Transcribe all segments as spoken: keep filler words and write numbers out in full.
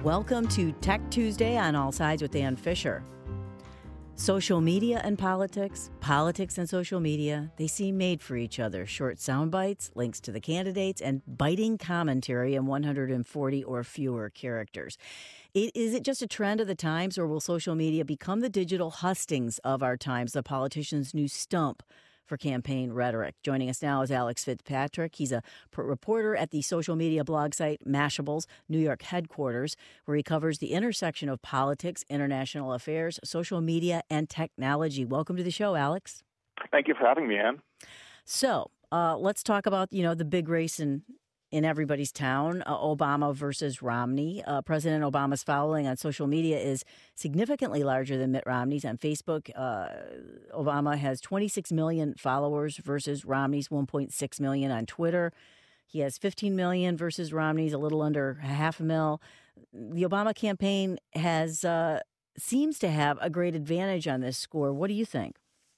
Welcome to Tech Tuesday on All Sides with Dan Fisher. Social media and politics, politics and social media, they seem made for each other. Short sound bites, links to the candidates, and biting commentary in one hundred forty or fewer characters. It, is it just a trend of the times, or will social media become the digital hustings of our times, the politician's new stump for campaign rhetoric? Joining us now is Alex Fitzpatrick. He's a p- reporter at the social media blog site Mashable's New York headquarters, where he covers the intersection of politics, international affairs, social media, and technology. Welcome to the show, Alex. Thank you for having me, Ann. So uh, let's talk about, you know, the big race in in everybody's town, uh, Obama versus Romney. Uh, President Obama's following on social media is significantly larger than Mitt Romney's. On Facebook, uh, Obama has twenty-six million followers versus Romney's one point six million. On Twitter, he has fifteen million versus Romney's a little under half a mil. The Obama campaign has uh, seems to have a great advantage on this score. What do you think?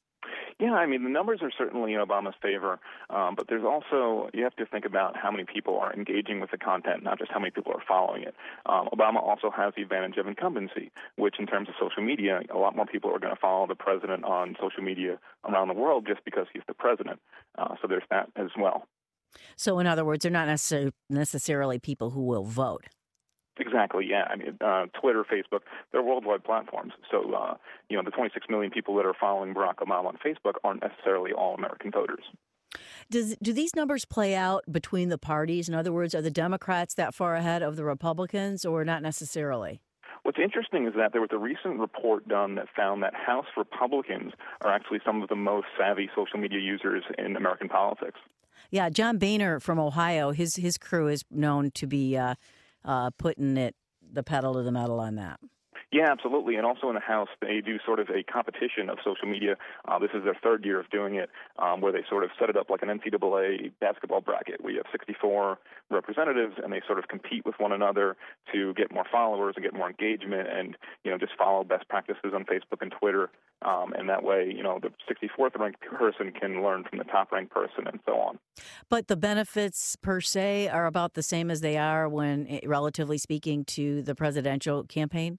Yeah, I mean, the numbers are certainly in Obama's favor, um, but there's also, you have to think about how many people are engaging with the content, not just how many people are following it. Um, Obama also has the advantage of incumbency, which in terms of social media, a lot more people are going to follow the president on social media around the world just because he's the president. Uh, so there's that as well. So in other words, they're not necessar- necessarily people who will vote. Exactly, yeah. I mean, uh, Twitter, Facebook, they're worldwide platforms. So, uh, you know, the twenty-six million people that are following Barack Obama on Facebook aren't necessarily all American voters. Does do these numbers play out between the parties? In other words, are the Democrats that far ahead of the Republicans, or not necessarily? What's interesting is that there was a recent report done that found that House Republicans are actually some of the most savvy social media users in American politics. Yeah, John Boehner from Ohio, his his crew is known to be uh, uh, putting it the pedal to the metal on that. Yeah, absolutely. And also in the House, they do sort of a competition of social media. Uh, this is their third year of doing it, um, where they sort of set it up like an N C double A basketball bracket. We have sixty-four representatives, and they sort of compete with one another to get more followers and get more engagement and, you know, just follow best practices on Facebook and Twitter. Um, and that way, you know, the sixty-fourth ranked person can learn from the top ranked person and so on. But the benefits per se are about the same as they are when, relatively speaking, to the presidential campaign?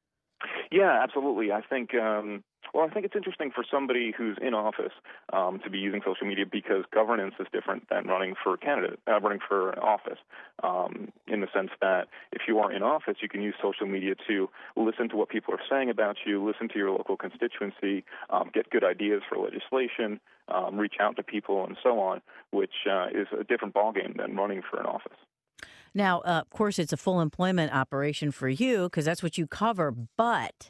Yeah, absolutely. I think, um, well, I think it's interesting for somebody who's in office um, to be using social media because governance is different than running for candidate, uh, running for office. Um, in the sense that if you are in office, you can use social media to listen to what people are saying about you, listen to your local constituency, um, get good ideas for legislation, um, reach out to people, and so on, which uh, is a different ballgame than running for an office. Now, uh, of course, it's a full employment operation for you because that's what you cover, but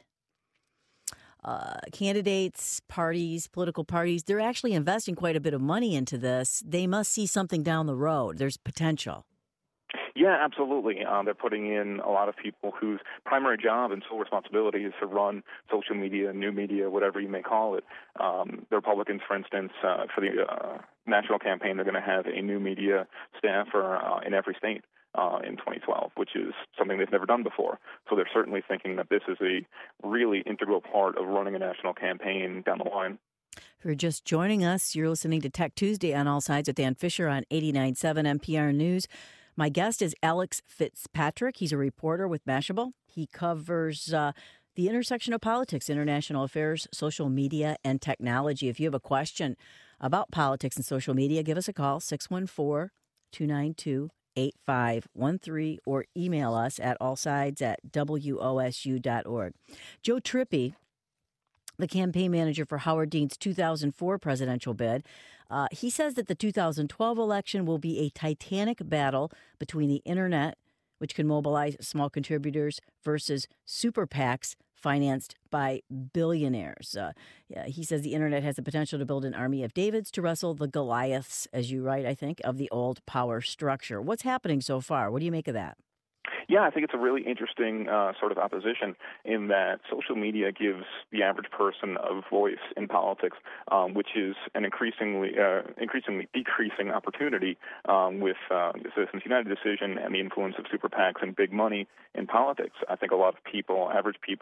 uh, candidates, parties, political parties, they're actually investing quite a bit of money into this. They must see something down the road. There's potential. Yeah, absolutely. Uh, they're putting in a lot of people whose primary job and sole responsibility is to run social media, new media, whatever you may call it. Um, the Republicans, for instance, uh, for the uh, national campaign, they're going to have a new media staffer uh, in every state. Uh, in twenty twelve, which is something they've never done before. So they're certainly thinking that this is a really integral part of running a national campaign down the line. If you're just joining us, you're listening to Tech Tuesday on All Sides with Dan Fisher on eighty-nine point seven N P R News. My guest is Alex Fitzpatrick. He's a reporter with Mashable. He covers uh, the intersection of politics, international affairs, social media, and technology. If you have a question about politics and social media, give us a call, six one four, two nine two, eight five one three, or email us at allsides at W O S U dot org. Joe Trippi, the campaign manager for Howard Dean's two thousand four presidential bid, uh, he says that the two thousand twelve election will be a titanic battle between the internet, which can mobilize small contributors, versus super PACs financed by billionaires. Uh, yeah, he says the internet has the potential to build an army of Davids to wrestle the Goliaths, as you write, I think, of the old power structure. What's happening so far? What do you make of that? Yeah, I think it's a really interesting uh, sort of opposition in that social media gives the average person a voice in politics, um, which is an increasingly uh, increasingly decreasing opportunity um, with uh, the Citizens United decision and the influence of super PACs and big money in politics. I think a lot of people, average people,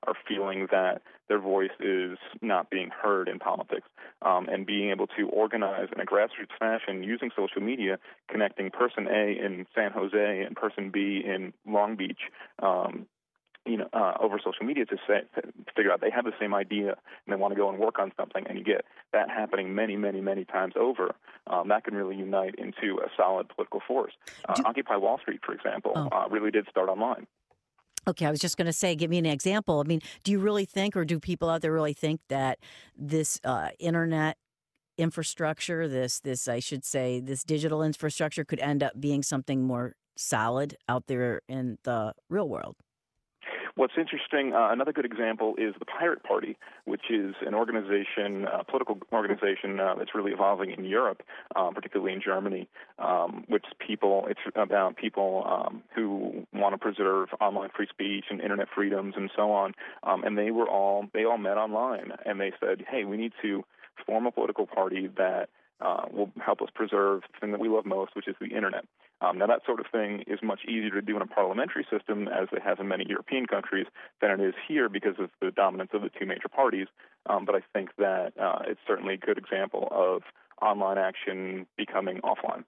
are feeling that their voice is not being heard in politics, um, and being able to organize in a grassroots fashion using social media, connecting person A in San Jose and person B in Long Beach, um, you know, uh, over social media to, say, to figure out they have the same idea and they want to go and work on something, and you get that happening many, many, many times over. Um, that can really unite into a solid political force. Uh, Do, Occupy Wall Street, for example, oh. uh, really did start online. Okay, I was just going to say, give me an example. I mean, do you really think, or do people out there really think that this uh, internet infrastructure, this, this I should say, this digital infrastructure could end up being something more solid out there in the real world? What's interesting, uh, another good example is the Pirate Party, which is an organization, a political organization uh, that's really evolving in Europe, um, particularly in Germany, um, which people, it's about people um, who want to preserve online free speech and internet freedoms and so on. Um, and they were all, they all met online, and they said, hey, we need to form a political party that uh, will help us preserve the thing that we love most, which is the internet. Um, now, that sort of thing is much easier to do in a parliamentary system, as it has in many European countries, than it is here because of the dominance of the two major parties. Um, but I think that uh, it's certainly a good example of online action becoming offline.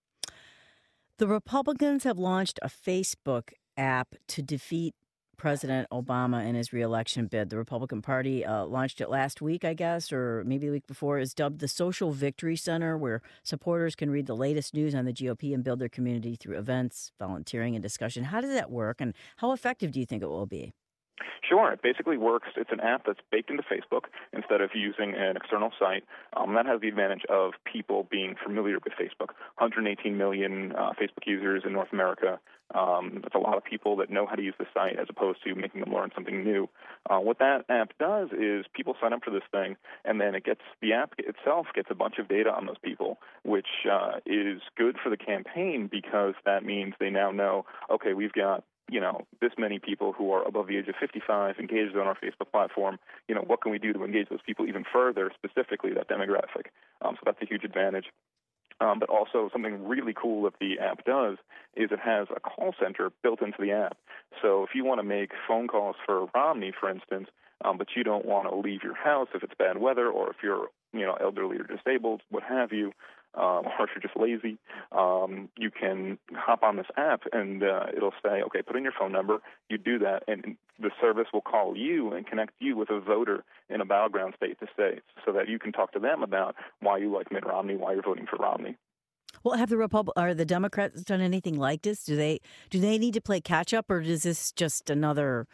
The Republicans have launched a Facebook app to defeat President Obama in his reelection bid. The Republican Party uh, launched it last week, I guess, or maybe the week before. Is dubbed the Social Victory Center, where supporters can read the latest news on the G O P and build their community through events, volunteering, and discussion. How does that work, and how effective do you think it will be? Sure. It basically works. It's an app that's baked into Facebook instead of using an external site. Um, that has the advantage of people being familiar with Facebook. one hundred eighteen million uh, Facebook users in North America. Um, that's a lot of people that know how to use the site as opposed to making them learn something new. Uh, what that app does is people sign up for this thing, and then it gets the app itself gets a bunch of data on those people, which uh, is good for the campaign because that means they now know, okay, we've got you know, this many people who are above the age of fifty-five engaged on our Facebook platform. You know, what can we do to engage those people even further, specifically that demographic? Um, so that's a huge advantage. Um, but also something really cool that the app does is it has a call center built into the app. So if you want to make phone calls for Romney, for instance, um, but you don't want to leave your house if it's bad weather or if you're, you know, elderly or disabled, what have you, Um, or if you're just lazy, um, you can hop on this app and uh, it'll say, okay, put in your phone number. You do that, and the service will call you and connect you with a voter in a battleground state to say, so that you can talk to them about why you like Mitt Romney, why you're voting for Romney. Well, have the Repub- or the Democrats done anything like this? Do they do they need to play catch up, or is this just another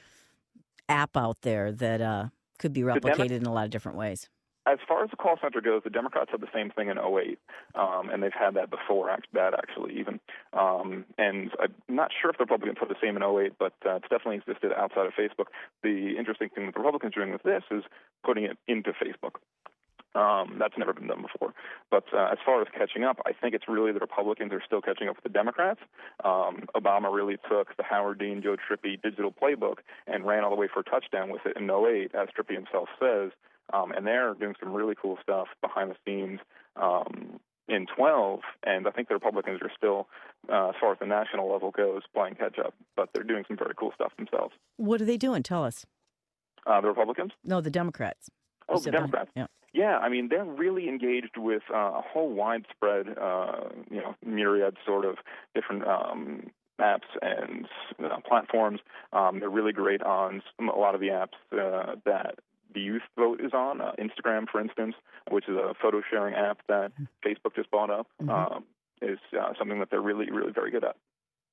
app out there that uh, could be replicated Demo- in a lot of different ways? As far as the call center goes, the Democrats had the same thing in oh eight, um, and they've had that before, that actually even. Um, and I'm not sure if the Republicans had the same in oh eight, but uh, it's definitely existed outside of Facebook. The interesting thing that the Republicans are doing with this is putting it into Facebook. Um, that's never been done before. But uh, as far as catching up, I think it's really the Republicans are still catching up with the Democrats. Um, Obama really took the Howard Dean, Joe Trippi digital playbook and ran all the way for a touchdown with it in oh eight, as Trippi himself says. Um, and they're doing some really cool stuff behind the scenes um, in twelve. And I think the Republicans are still, uh, as far as the national level goes, playing catch up. But they're doing some very cool stuff themselves. What are they doing? Tell us. Uh, the Republicans? No, the Democrats. Oh, the Democrats. Yeah. Yeah, I mean, they're really engaged with uh, a whole widespread, uh, you know, myriad sort of different um, apps and uh, platforms. Um, they're really great on some, a lot of the apps uh, that the youth vote is on. Uh, Instagram, for instance, which is a photo sharing app that Facebook just bought up, mm-hmm. um, is uh, something that they're really, really very good at.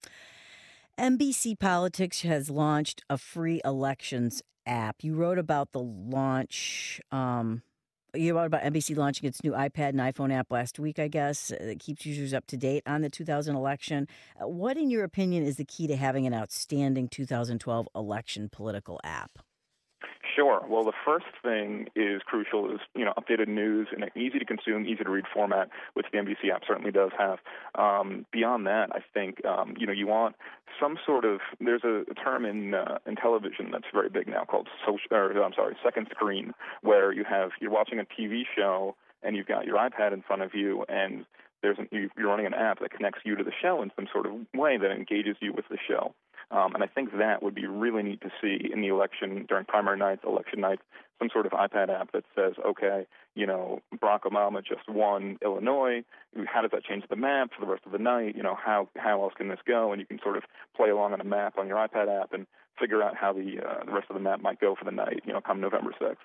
N B C Politics has launched a free elections app. You wrote about the launch. Um, you wrote about N B C launching its new iPad and iPhone app last week, I guess. It keeps users up to date on the two thousand election. Uh, what, in your opinion, is the key to having an outstanding two thousand twelve election political app? Sure. Well, the first thing is crucial is, you know, updated news in an easy to consume, easy to read format, which the N B C app certainly does have. Um, beyond that, I think, um, you know, you want some sort of, there's a, a term in uh, in television that's very big now called social, or I'm sorry, second screen, where you have, you're watching a T V show and you've got your iPad in front of you and there's an, you, you're running an app that connects you to the show in some sort of way that engages you with the show. Um, and I think that would be really neat to see in the election, during primary nights, election nights, some sort of iPad app that says, okay, you know, Barack Obama just won Illinois. How does that change the map for the rest of the night? You know, how how else can this go? And you can sort of play along on a map on your iPad app and figure out how the uh, the rest of the map might go for the night, you know, come November sixth.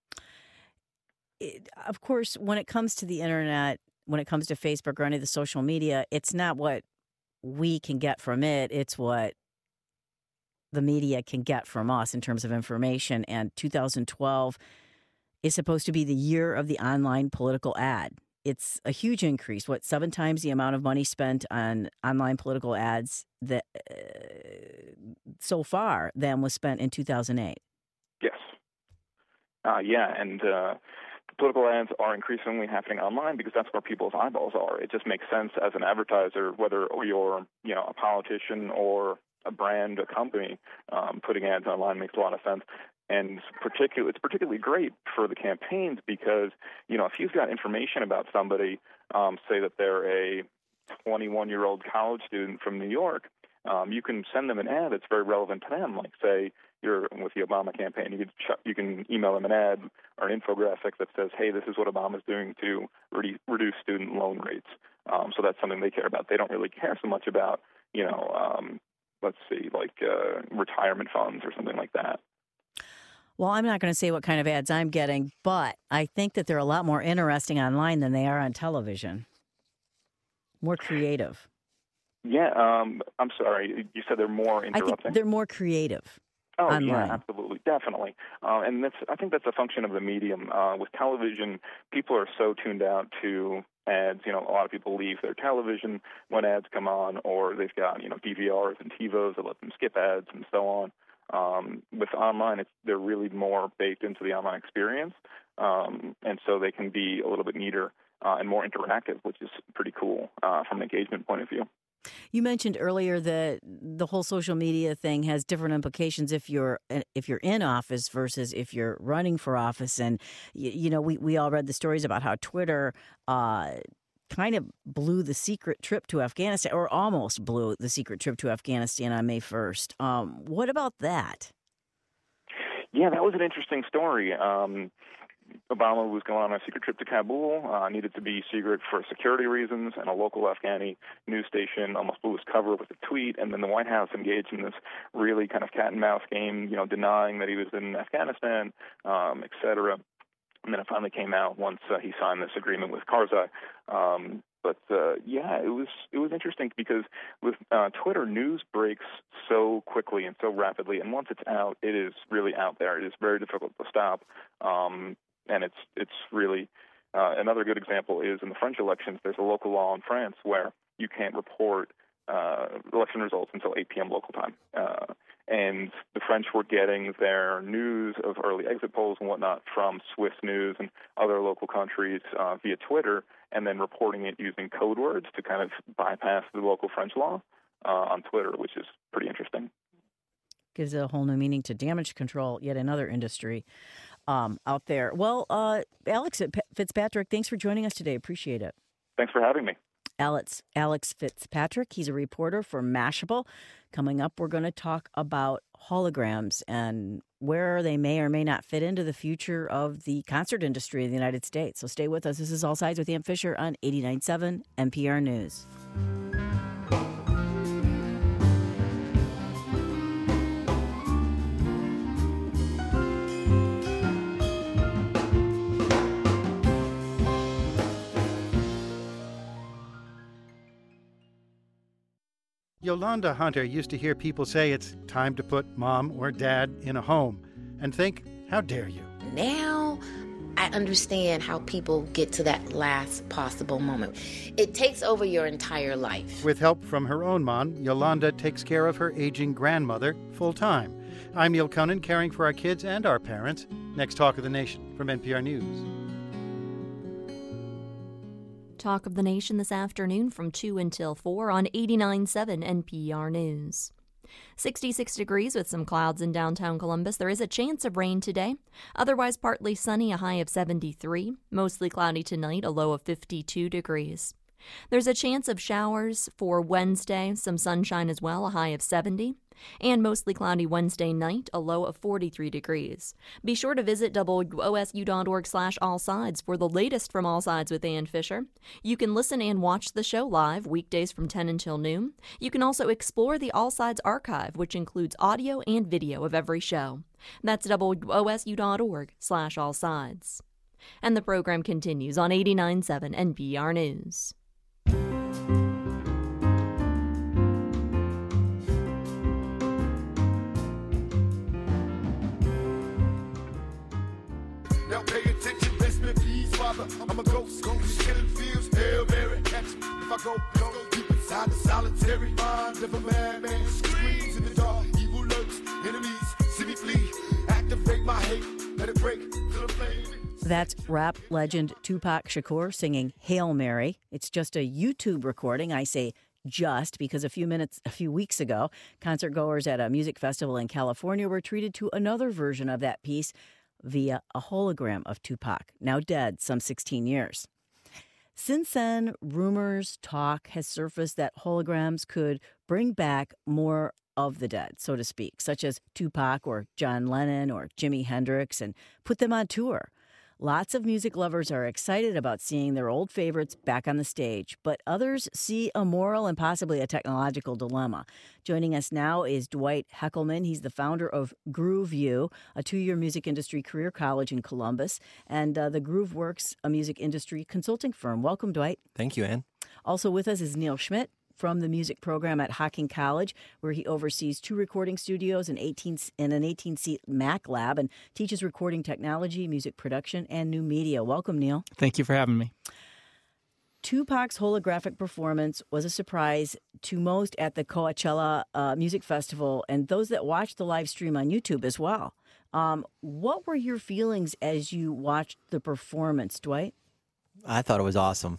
It, of course, when it comes to the internet, when it comes to Facebook or any of the social media, it's not what we can get from it. It's what the media can get from us in terms of information. And two thousand twelve is supposed to be the year of the online political ad. It's a huge increase. What, seven times the amount of money spent on online political ads that uh, so far than was spent in two thousand eight. Yes. Uh, yeah, and uh, political ads are increasingly happening online because that's where people's eyeballs are. It just makes sense as an advertiser, whether you're, you know, a politician or a brand, a company, um, putting ads online makes a lot of sense. And particularly, it's particularly great for the campaigns because, you know, if you've got information about somebody, um, say that they're a twenty-one-year-old college student from New York, um, you can send them an ad that's very relevant to them. Like, say, you're with the Obama campaign, you can, ch- you can email them an ad or an infographic that says, hey, this is what Obama's doing to re- reduce student loan rates. Um, so that's something they care about. They don't really care so much about, you know, um, let's see, like uh, retirement funds or something like that. Well, I'm not going to say what kind of ads I'm getting, but I think that they're a lot more interesting online than they are on television. More creative. Yeah, um, I'm sorry. You said they're more interrupting? I think they're more creative. Oh, online. Yeah, absolutely, definitely. Uh, and that's I think that's a function of the medium. Uh, with television, people are so tuned out to ads. You know, a lot of people leave their television when ads come on, or they've got, you know, D V Rs and TiVos that let them skip ads and so on. Um, with online, it's, they're really more baked into the online experience, um, and so they can be a little bit neater uh, and more interactive, which is pretty cool uh, from an engagement point of view. You mentioned earlier that the whole social media thing has different implications if you're if you're in office versus if you're running for office, and you, you know we, we all read the stories about how Twitter uh, kind of blew the secret trip to Afghanistan, or almost blew the secret trip to Afghanistan on May first. Um, what about that? Yeah, that was an interesting story. Um, Obama was going on a secret trip to Kabul, uh, needed to be secret for security reasons, and a local Afghani news station almost blew his cover with a tweet, and then the White House engaged in this really kind of cat-and-mouse game, you know, denying that he was in Afghanistan, um, et cetera. And then it finally came out once uh, he signed this agreement with Karzai. Um, but uh, yeah, it was it was interesting because with uh, Twitter, news breaks so quickly and so rapidly, and once it's out, it is really out there. It is very difficult to stop, um, and it's it's really uh, another good example is in the French elections. There's a local law in France where you can't report uh, election results until eight p.m. local time. Uh, And the French were getting their news of early exit polls and whatnot from Swiss News and other local countries uh, via Twitter, and then reporting it using code words to kind of bypass the local French law uh, on Twitter, which is pretty interesting. Gives it a whole new meaning to damage control, yet another industry um, out there. Well, uh, Alex Fitzpatrick, thanks for joining us today. Appreciate it. Thanks for having me. Alex, Alex Fitzpatrick. He's a reporter for Mashable. Coming up, we're going to talk about holograms and where they may or may not fit into the future of the concert industry in the United States. So stay with us. This is All Sides with Ann Fisher on eighty-nine point seven N P R News. Yolanda Hunter used to hear people say it's time to put mom or dad in a home and think, how dare you? Now I understand how people get to that last possible moment. It takes over your entire life. With help from her own mom, Yolanda takes care of her aging grandmother full time. I'm Neil Conan, caring for our kids and our parents. Next Talk of the Nation from N P R News. Talk of the Nation this afternoon from two until four on eighty-nine point seven N P R News. sixty-six degrees with some clouds in downtown Columbus. There is a chance of rain today. Otherwise partly sunny, a high of seventy-three. Mostly cloudy tonight, a low of fifty-two degrees. There's a chance of showers for Wednesday, some sunshine as well, a high of seventy. And mostly cloudy Wednesday night, a low of forty-three degrees. Be sure to visit W O S U dot org slash all sides for the latest from All Sides with Ann Fisher. You can listen and watch the show live weekdays from ten until noon. You can also explore the All Sides archive, which includes audio and video of every show. That's W O S U dot org slash all sides. And the program continues on eighty-nine point seven N P R News. Now pay attention, best man, please, Father. I'm a ghost, ghost, killing fields, Hail Mary, catch me if I go, go deep inside the solitary mind of a madman. Screams in the dark, evil lurks, enemies, see me flee. Activate my hate, let it break, till the flame. That's rap legend Tupac Shakur singing Hail Mary. It's just a YouTube recording. I say just because a few minutes, a few weeks ago, concert goers at a music festival in California were treated to another version of that piece via a hologram of Tupac, now dead some sixteen years. Since then, rumors, talk has surfaced that holograms could bring back more of the dead, so to speak, such as Tupac or John Lennon or Jimi Hendrix, and put them on tour. Lots of music lovers are excited about seeing their old favorites back on the stage, but others see a moral and possibly a technological dilemma. Joining us now is Dwight Heckelman. He's the founder of Groove U, a two-year music industry career college in Columbus, and uh, the Groove Works, a music industry consulting firm. Welcome, Dwight. Thank you, Ann. Also with us is Neil Schmidt from the music program at Hocking College, where he oversees two recording studios and eighteen and an eighteen-seat Mac lab, and teaches recording technology, music production, and new media. Welcome, Neil. Thank you for having me. Tupac's holographic performance was a surprise to most at the Coachella uh, Music Festival and those that watched the live stream on YouTube as well. Um, what were your feelings as you watched the performance, Dwight? I thought it was awesome.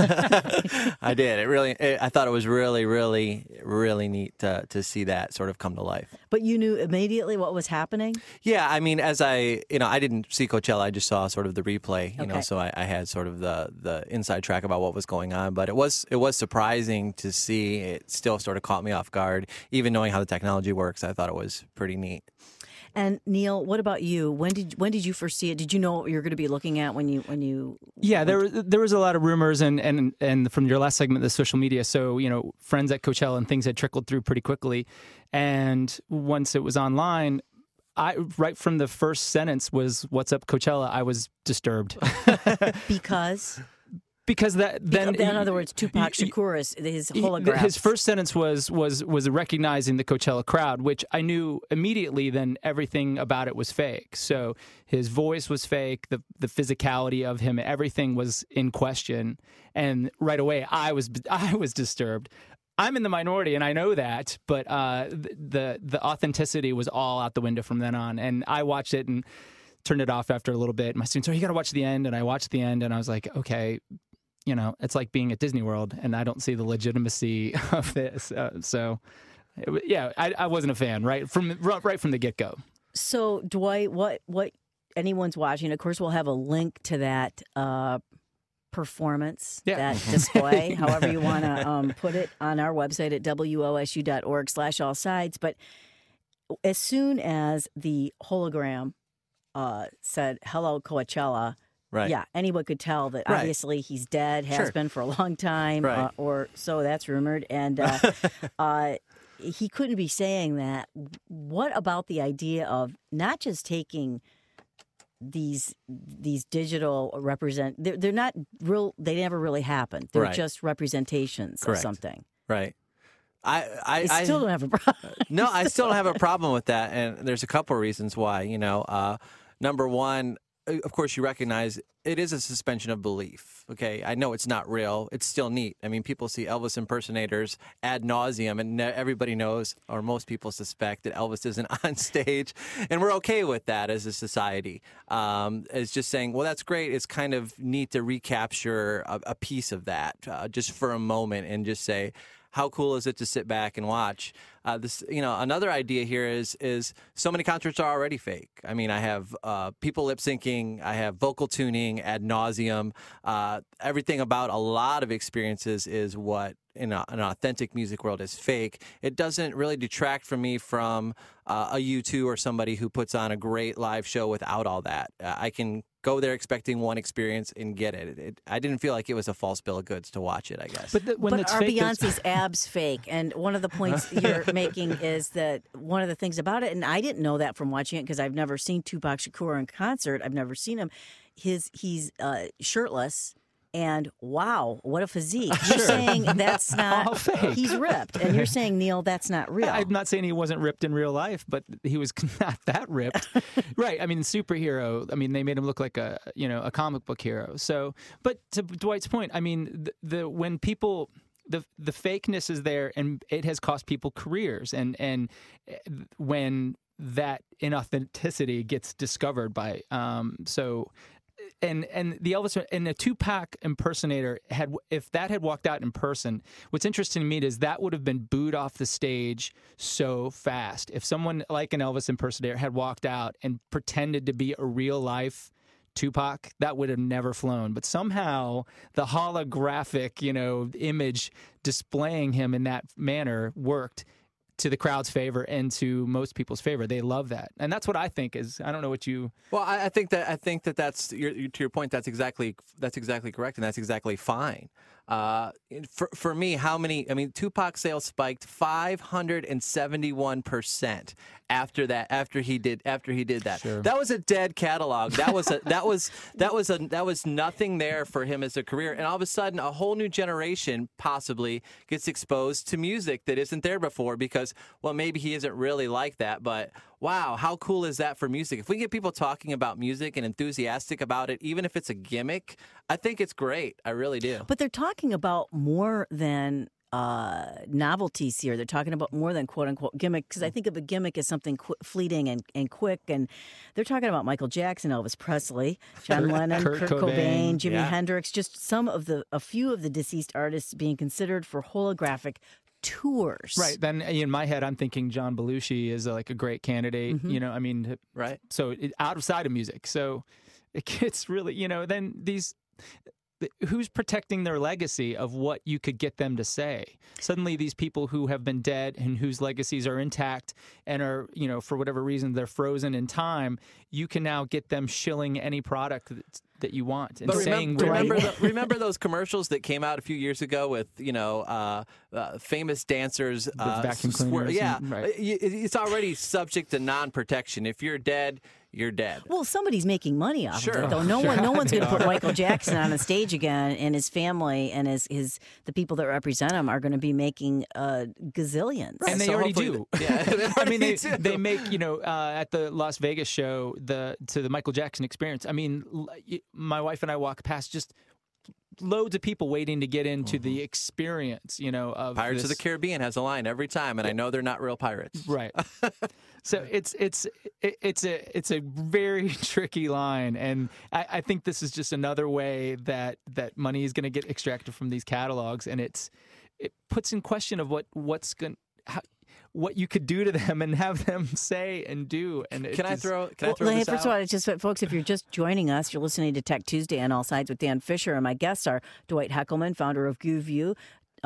I did. It really. It, I thought it was really, really, really neat to to see that sort of come to life. But you knew immediately what was happening? Yeah, I mean, as I, you know, I didn't see Coachella. I just saw sort of the replay. You Okay. know, so I, I had sort of the the inside track about what was going on. But it was it was surprising to see. It still sort of caught me off guard, even knowing how the technology works. I thought it was pretty neat. And Neil, what about you? When did when did you first see it? Did you know what you were going to be looking at when you when you? Yeah, there was there was a lot of rumors and and and from your last segment, the social media. So you know, friends at Coachella and things had trickled through pretty quickly, and once it was online, I right from the first sentence was "What's up, Coachella?" I was disturbed Because. because that then in other words, Tupac Shakur is his holograph. His first sentence was was was recognizing the Coachella crowd, which I knew immediately. Then everything about it was fake. So his voice was fake. The the physicality of him, everything was in question. And right away, I was I was disturbed. I'm in the minority, and I know that, but uh, the the authenticity was all out the window from then on. And I watched it and turned it off after a little bit. My students, oh, you got to watch the end, and I watched the end, and I was like, okay. You know, it's like being at Disney World, and I don't see the legitimacy of this. Uh, so, it, yeah, I, I wasn't a fan right from right from the get go. So, Dwight, what what anyone's watching? Of course, we'll have a link to that uh, performance, Yeah. that display, however you want to um, put it, on our website at W O S U dot org slash all sides. But as soon as the hologram uh, said "Hello, Coachella." Right. Yeah, anyone could tell that Right. obviously he's dead, has Sure. been for a long time, Right. uh, or so that's rumored. And uh, uh, he couldn't be saying that. What about the idea of not just taking these these digital represent? They're, they're not real. They never really happened. They're Right. just representations Correct. of something. Right. I I, I still don't have a problem. No, I still don't have a problem with that, and there's a couple of reasons why. You know, uh, number one, of course, you recognize it is a suspension of belief. Okay, I know it's not real. It's still neat. I mean, people see Elvis impersonators ad nauseum, and everybody knows, or most people suspect, that Elvis isn't on stage, and we're okay with that as a society. Um, it's just saying, well, that's great. It's kind of neat to recapture a, a piece of that uh, just for a moment and just say, how cool is it to sit back and watch? Uh, this, you know, another idea here is is so many concerts are already fake. I mean, I have uh, people lip syncing, I have vocal tuning ad nauseum. Uh, everything about a lot of experiences is what in a, an authentic music world is fake. It doesn't really detract from me from uh, a U two or somebody who puts on a great live show without all that. Uh, I can go there expecting one experience and get it. It, it. I didn't feel like it was a false bill of goods to watch it, I guess. But, the, when but it's are fake, Beyonce's abs fake? And one of the points you're making is that one of the things about it, and I didn't know that from watching it because I've never seen Tupac Shakur in concert. I've never seen him. His He's uh, shirtless. And wow, what a physique. You're Sure. saying that's not, All fake. he's ripped. And you're saying, Neil, that's not real. I'm not saying he wasn't ripped in real life, but he was not that ripped. Right. I mean, superhero, I mean, they made him look like a, you know, a comic book hero. So, but to Dwight's point, I mean, the, the when people, the the fakeness is there and it has cost people careers. And, and when that inauthenticity gets discovered by, um, so... And and the Elvis and the Tupac impersonator had, if that had walked out in person, what's interesting to me is that would have been booed off the stage so fast. If someone like an Elvis impersonator had walked out and pretended to be a real life Tupac, that would have never flown. But somehow the holographic, you know, image displaying him in that manner worked to the crowd's favor and to most people's favor. They love that, and that's what I think is. I don't know what you. Well, I, I think that I think that that's your, to your point. That's exactly that's exactly correct, and that's exactly fine. Uh, for for me, how many? I mean, Tupac sales spiked five hundred and seventy-one percent after that. After he did after he did that, Sure. that was a dead catalog. That was a that was that was a that was nothing there for him as a career. And all of a sudden, a whole new generation possibly gets exposed to music that isn't there before because, well, maybe he isn't really like that, but. Wow, how cool is that for music? If we get people talking about music and enthusiastic about it, even if it's a gimmick, I think it's great. I really do. But they're talking about more than uh, novelties here. They're talking about more than quote-unquote gimmick, because I think of a gimmick as something qu- fleeting and, and quick. And they're talking about Michael Jackson, Elvis Presley, John Lennon, Kurt Kurt, Cobain, Cobain, Jimi yeah. Hendrix, just some of the, a few of the deceased artists being considered for holographic tours. Right. Then in my head, I'm thinking John Belushi is uh, like a great candidate. Mm-hmm. You know, I mean, Right. So it, outside of music. So it gets really, you know, then these, who's protecting their legacy of what you could get them to say? Suddenly these people who have been dead and whose legacies are intact and are, you know, for whatever reason, they're frozen in time, you can now get them shilling any product that, that you want. And But saying, remember, remember, right. the, remember those commercials that came out a few years ago with, you know, uh, uh, famous dancers. Uh, vacuum swear- cleaners yeah, and- right. It- it's already subject to non-protection. If you're dead, you're dead. Well, somebody's making money off Sure. of it, though. No Sure. one, no one's going to They put are. Michael Jackson on a stage again, and his family and his, his the people that represent him are going to be making uh, gazillions. And they So already hopefully- do. Yeah, they I mean, they, already do. they make, you know, uh, at the Las Vegas show, the to the Michael Jackson Experience. I mean, l- y- my wife and I walk past just loads of people waiting to get into the experience, you know, of Pirates this. of the Caribbean has a line every time, and I know they're not real pirates. Right. So it's it's it- it's a it's a very tricky line, and I, I think this is just another way that that money is going to get extracted from these catalogs, and it's it puts in question of what what's going what you could do to them and have them say and do. And it Can I just- throw? Can I Well, throw hey, this first of out? all, it's just folks, if you're just joining us, you're listening to Tech Tuesday on All Sides with Dan Fisher, and my guests are Dwight Heckelman, founder of GooView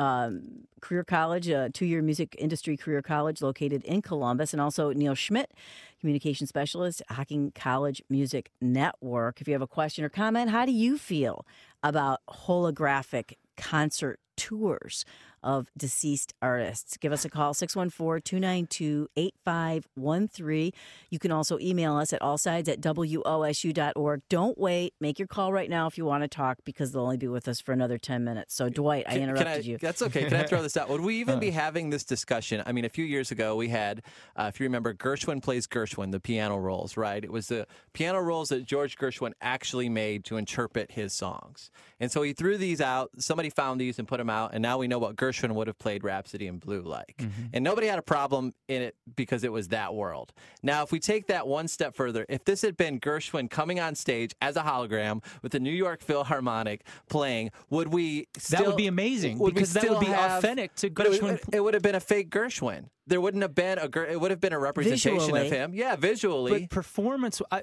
um, Career College, a two-year music industry career college located in Columbus, and also Neil Schmidt, communication specialist, Hocking College Music Network. If you have a question or comment, how do you feel about holographic concert tours of deceased artists? Give us a call, six one four, two nine two, eight five one three. You can also email us at allsides at W O S U dot org. Don't wait. Make your call right now if you want to talk, because they'll only be with us for another ten minutes. So, Dwight, I Can- can interrupted I- you. That's okay. Can I throw this out? Would we even be having this discussion? I mean, a few years ago, we had, uh, if you remember, Gershwin Plays Gershwin, the piano rolls, right? It was the piano rolls that George Gershwin actually made to interpret his songs. And so he threw these out. Somebody found these and put them out, and now we know what Gershwin Gershwin would have played Rhapsody in Blue like. Mm-hmm. And nobody had a problem in it because it was that world. Now, if we take that one step further, if this had been Gershwin coming on stage as a hologram with the New York Philharmonic playing, would we still... That would be amazing would because we that would be have, authentic to but Gershwin. It, it would have been a fake Gershwin. There wouldn't have been a... It would have been a representation Visually. of him. Yeah, visually. But performance... I,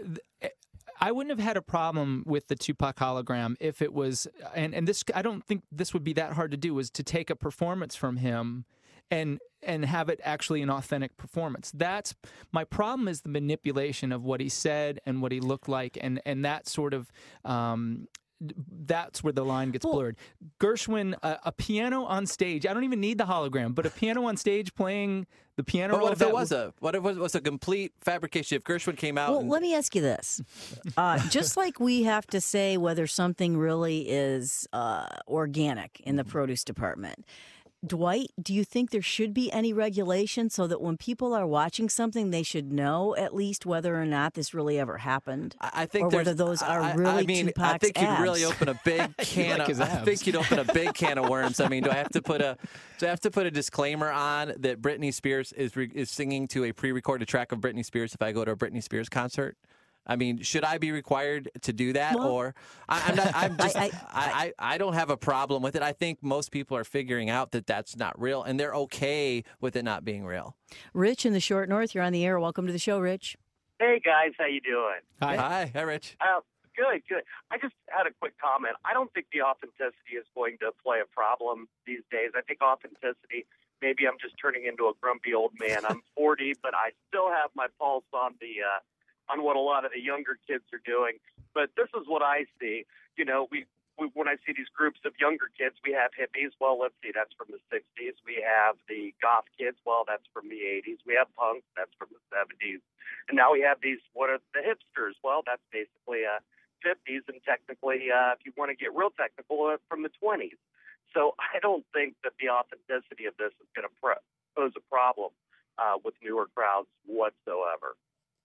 I wouldn't have had a problem with the Tupac hologram if it was, and, and this, I don't think this would be that hard to do, was to take a performance from him and and have it actually an authentic performance. That's my problem, is the manipulation of what he said and what he looked like, and, and that sort of, um, that's where the line gets Well, blurred. Gershwin, uh, a piano on stage, I don't even need the hologram, but a piano on stage playing the piano But roll, what if that it was a what if it was a complete fabrication? If Gershwin came out, Well, and, let me ask you this. Uh, just like we have to say whether something really is uh, organic in the produce department, Dwight, do you think there should be any regulation so that when people are watching something, they should know at least whether or not this really ever happened? I I think or whether there's- those are I- I- really I mean, Tupac's I think you'd really abs. open a big can. like his of, I abs. think you'd open a big can of worms. I mean, do I have to put a do I have to put a disclaimer on that Britney Spears is re, is singing to a pre-recorded track of Britney Spears if I go to a Britney Spears concert? I mean, should I be required to do that, Well, or I, I'm not? I'm just. I, I- I, I, I don't have a problem with it. I think most people are figuring out that that's not real, and they're okay with it not being real. Rich in the Short North, you're on the air. Welcome to the show, Rich. Hey guys, how you doing? Hi. Hi, hi, Rich. Uh, good, good. I just had a quick comment. I don't think the authenticity is going to play a problem these days. I think authenticity. Maybe I'm just turning into a grumpy old man. I'm forty, but I still have my pulse on the uh, on what a lot of the younger kids are doing. But this is what I see. You know, we. We, when I see these groups of younger kids, we have hippies. Well, let's see, that's from the sixties. We have the goth kids. Well, that's from the eighties. We have punk. That's from the seventies. And now we have these, what are the hipsters? Well, that's basically uh, fifties. And technically, uh, if you want to get real technical, uh, from the twenties. So I don't think that the authenticity of this is going to pro- pose a problem uh, with newer crowds whatsoever.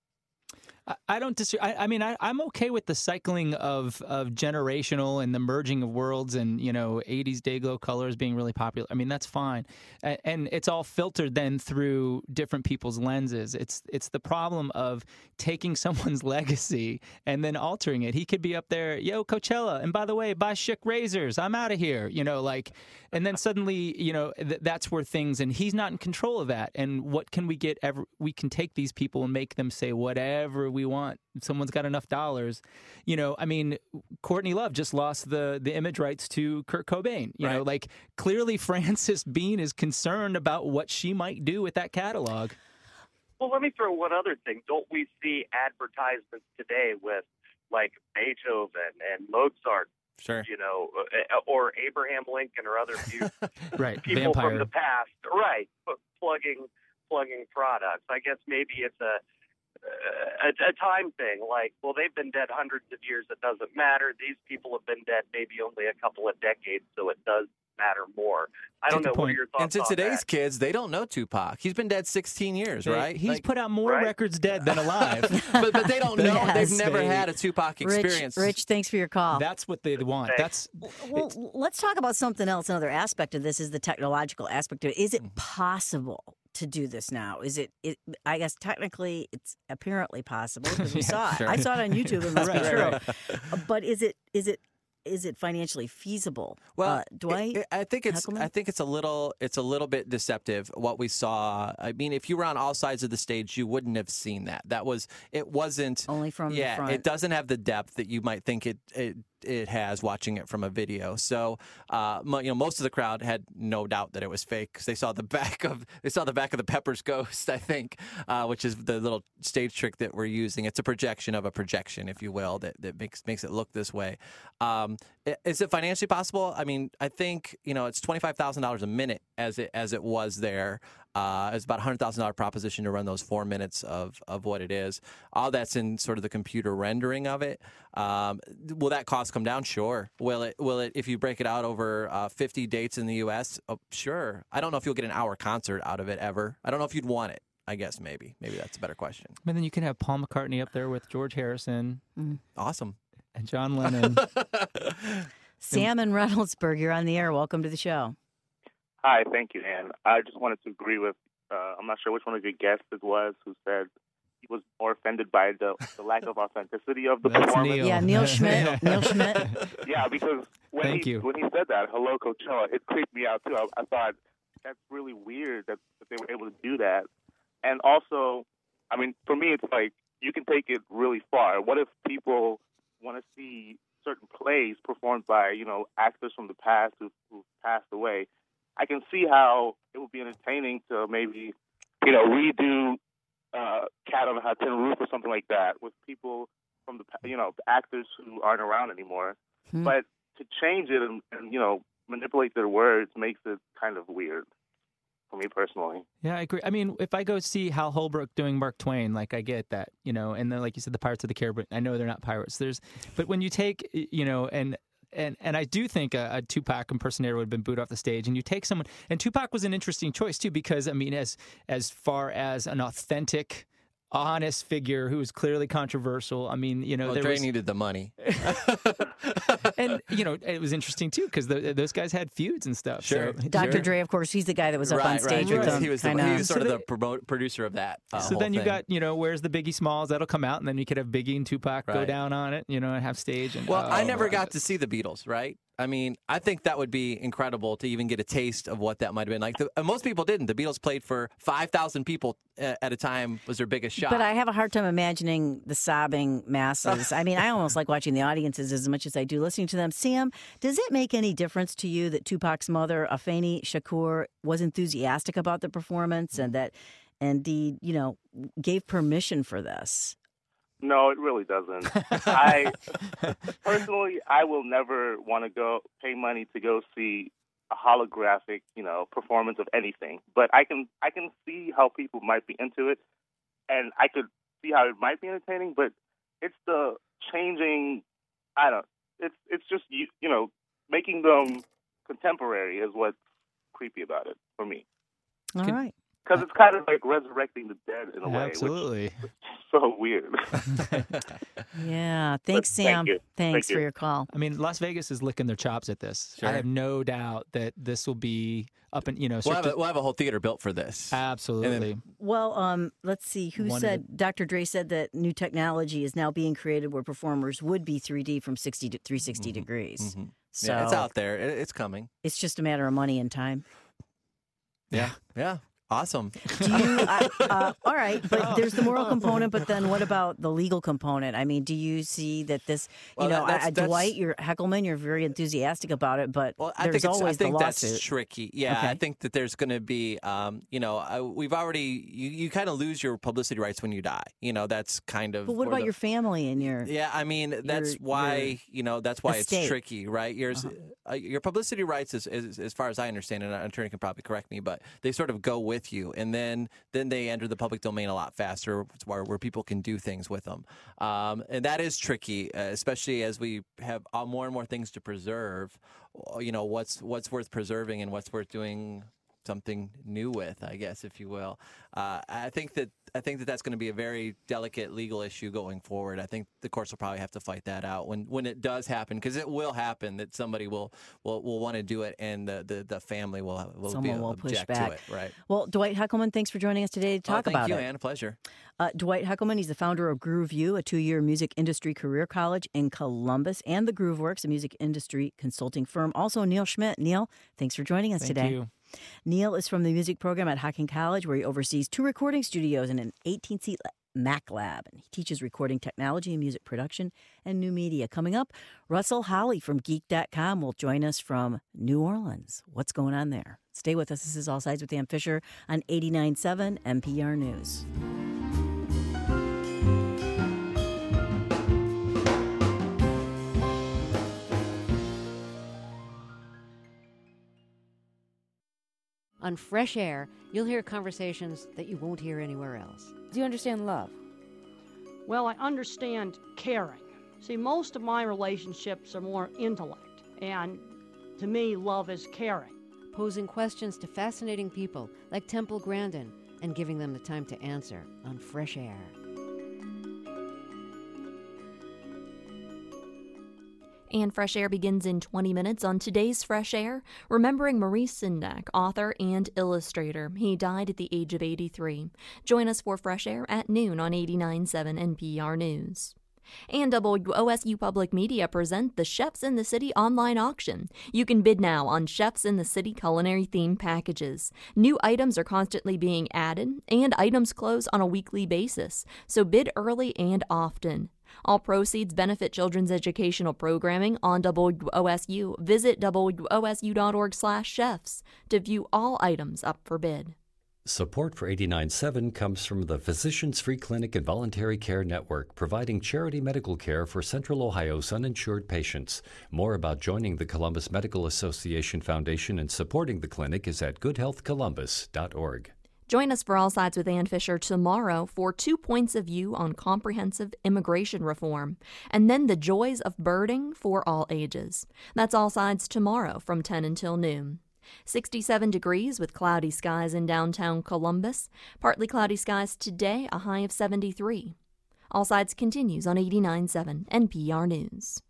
I don't disagree. I, I mean, I, I'm okay with the cycling of, of generational and the merging of worlds and, you know, eighties Dayglow colors being really popular. I mean, that's fine. And, and it's all filtered then through different people's lenses. It's it's the problem of taking someone's legacy and then altering it. He could be up there, yo, Coachella, and by the way, buy Schick razors. I'm out of here. You know, like, and then suddenly, you know, th- that's where things, and he's not in control of that. And what can we get? Ever, we can take these people and make them say whatever we want. If someone's got enough dollars, you know, I mean, Courtney Love just lost the, the image rights to Kurt Cobain. You Right. know, like clearly Frances Bean is concerned about what she might do with that catalog. Well, let me throw one other thing. Don't we see advertisements today with like Beethoven and Mozart, Sure. you know, uh, or Abraham Lincoln or other few Right. people Vampire. from the past, right? But plugging plugging products. I guess maybe it's a, a a time thing. Like, well, they've been dead hundreds of years. It doesn't matter. These people have been dead maybe only a couple of decades, so it does matter more. I don't Good know. What point. are your thoughts And to on today's that? kids, they don't know Tupac. He's been dead sixteen years, They- right? He's Like- put out more Right. records dead than alive. but, but they don't know. Yes. They've never They- had a Tupac experience. Rich, Rich, thanks for your call. That's what they want. That's Well, let's talk about something else. Another aspect of this is the technological aspect of it. Is it possible to do this now? Is it, it I guess technically it's apparently possible because we Yeah, saw it. sure. I saw it on YouTube. It must Right, be right, true. But is it is it is it financially feasible? Well, uh, Dwight, it- it- I think it's Heckelman? I think it's a little it's a little bit deceptive what we saw. I mean, if you were on all sides of the stage, you wouldn't have seen that. That was it wasn't only from yeah, the front. it doesn't have the depth that you might think it it, it has watching it from a video. So, uh, mo- you know, most of the crowd had no doubt that it was fake because they saw the back of they saw the back of the Pepper's Ghost, I think, uh, which is the little stage trick that we're using. It's a projection of a projection, if you will, that, that makes makes it look this way. Um, i- is it financially possible? I mean, I think you know it's twenty five thousand dollars a minute as it as it was there. Uh, it's about a hundred thousand dollar proposition to run those four minutes of of what it is. All that's in sort of the computer rendering of it. Um, will that cost come down? Sure. Will it? Will it? If you break it out over uh, fifty dates in the U S, oh, sure. I don't know if you'll get an hour concert out of it ever. I don't know if you'd want it. I guess maybe. Maybe that's a better question. and then you can have Paul McCartney up there with George Harrison Awesome. and John Lennon. Sam in Reynoldsburg, you're on the air. Welcome to the show. Hi, thank you, Ann. I just wanted to agree with, uh, I'm not sure which one of your guests it was who said he was more offended by the, the lack of authenticity of the That's performance. Neil. Yeah, Neil Schmidt. Neil Schmidt. Yeah, because when Thank he you. when he said that, hello Coachella, it creeped me out too. I, I thought that's really weird that, that they were able to do that. And also, I mean, for me, it's like you can take it really far. What if people want to see certain plays performed by, you know, actors from the past who who passed away? I can see how it would be entertaining to maybe, you know, redo uh, Cat on a Hot Tin Roof or something like that with people from the, pa- you know, the actors who aren't around anymore. Hmm. But to change it and, and, you know, manipulate their words makes it kind of weird for me personally. Yeah, I agree. I mean, if I go see Hal Holbrook doing Mark Twain, like I get that, you know, and then like you said, the Pirates of the Caribbean, I know they're not pirates. There's, but when you take, you know, and and and I do think a, a Tupac impersonator would have been booed off the stage, and you take someone, and Tupac was an interesting choice too, because I mean, as as far as an authentic, honest figure who was clearly controversial. I mean, you know, Well, there Dre was, needed the money. and you know, it was interesting too because those guys had feuds and stuff. Sure. So, Doctor sure. Dre, of course, he's the guy that was up on Right, stage right. with He was- them. He was, the, kinda- he was sort So of they- the promote, producer of that. Uh, So whole then you thing. got, you know, where's the Biggie Smalls? That'll come out, and then you could have Biggie and Tupac go Right. down on it, you know, and have stage. And Well, I oh, never boy. got to see the Beatles, right? I mean, I think that would be incredible to even get a taste of what that might have been like. The, and most people didn't. The Beatles played for five thousand people uh, at a time was their biggest shot. But I have a hard time imagining the sobbing masses. I mean, I almost like watching the audiences as much as I do listening to them. Sam, does it make any difference to you that Tupac's mother, Afeni Shakur, was enthusiastic about the performance and that indeed, you know, gave permission for this? No, it really doesn't. I personally, I will never want to go pay money to go see a holographic, you know, performance of anything. But I can, I can see how people might be into it, and I could see how it might be entertaining. But it's the changing. I don't. It's, it's just you, you know, making them contemporary is what's creepy about it for me. All Can- right. Because it's kind of like resurrecting the dead in a way. Absolutely. Which is so weird. Yeah. Thanks, But thank Sam. you. Thanks Thank for you. your call. I mean, Las Vegas is licking their chops at this. Sure. I have no doubt that this will be up and, you know, we'll, sort have a, of- we'll have a whole theater built for this. absolutely. Well, um, let's see. Who One of said? Doctor Dre said that new technology is now being created where performers would be three D from sixty to three sixty degrees. Mhm. So Yeah, it's out there. It, it's coming. it's just a matter of money and time. Yeah. Yeah. Awesome. Do you? uh, uh, all right, but there's the moral component. But then, what about the legal component? I mean, do you see that this? You Well, know, that- that's- uh, that's- Dwight, you're Heckelman. You're very enthusiastic about it, but Well, I there's think it's, always I think the that's lawsuit. tricky. Yeah, Okay. I think that there's going to be, um, you know, uh, we've already you, you kind of lose your publicity rights when you die. You know, that's kind of. But what where about the- your family and your? Yeah, I mean that's your- why your you know that's why estate? it's tricky, right? Yours, uh, your publicity rights, is, is, as far as I understand, and an attorney can probably correct me, but they sort of go with you, and then then they enter the public domain a lot faster, where where people can do things with them, um, and that is tricky, uh, especially as we have uh, more and more things to preserve. You know, what's what's worth preserving and what's worth doing something new with, I guess, if you will. Uh, I think that I think that that's going to be a very delicate legal issue going forward. I think the courts will probably have to fight that out when, when it does happen, because it will happen that somebody will will, will want to do it, and the, the, the family will will Someone be will push object back. to it. Right. Well, Dwight Heckelman, thanks for joining us today to talk oh, thank about you, it. Ann. A pleasure. Uh, Dwight Heckelman, he's the founder of Groove U, a two-year music industry career college in Columbus, and the Grooveworks, a music industry consulting firm. Also, Neil Schmidt. Neil, thanks for joining us Thank today. you. Neil is from the music program at Hocking College, where he oversees two recording studios and an eighteen-seat Mac Lab. And he teaches recording technology and music production and new media. Coming up, Russell Holly from Geek dot com will join us from New Orleans. What's going on there? Stay with us. This is All Sides with Ann Fisher on eighty-nine point seven N P R News. On Fresh Air, you'll hear conversations that you won't hear anywhere else. Do you understand love? Well, I understand caring. See, most of my relationships are more intellect, and to me, love is caring. Posing questions to fascinating people like Temple Grandin and giving them the time to answer on Fresh Air. And Fresh Air begins in twenty minutes. On today's Fresh Air, remembering Maurice Sendak, author and illustrator. He died at the age of eighty-three. Join us for Fresh Air at noon on eighty-nine point seven N P R News. And W O S U Public Media present the Chefs in the City online auction. You can bid now on Chefs in the City culinary themed packages. New items are constantly being added, and items close on a weekly basis, so bid early and often. All proceeds benefit children's educational programming on W O S U. Visit W O S U dot org slash chefs to view all items up for bid. Support for eighty-nine point seven comes from the Physicians Free Clinic and Voluntary Care Network, providing charity medical care for Central Ohio's uninsured patients. More about joining the Columbus Medical Association Foundation and supporting the clinic is at good health columbus dot org. Join us for All Sides with Ann Fisher tomorrow for two points of view on comprehensive immigration reform, and then the joys of birding for all ages. That's All Sides tomorrow from ten until noon. sixty-seven degrees with cloudy skies in downtown Columbus. Partly cloudy skies today, a high of seventy-three. All Sides continues on eighty-nine point seven N P R News.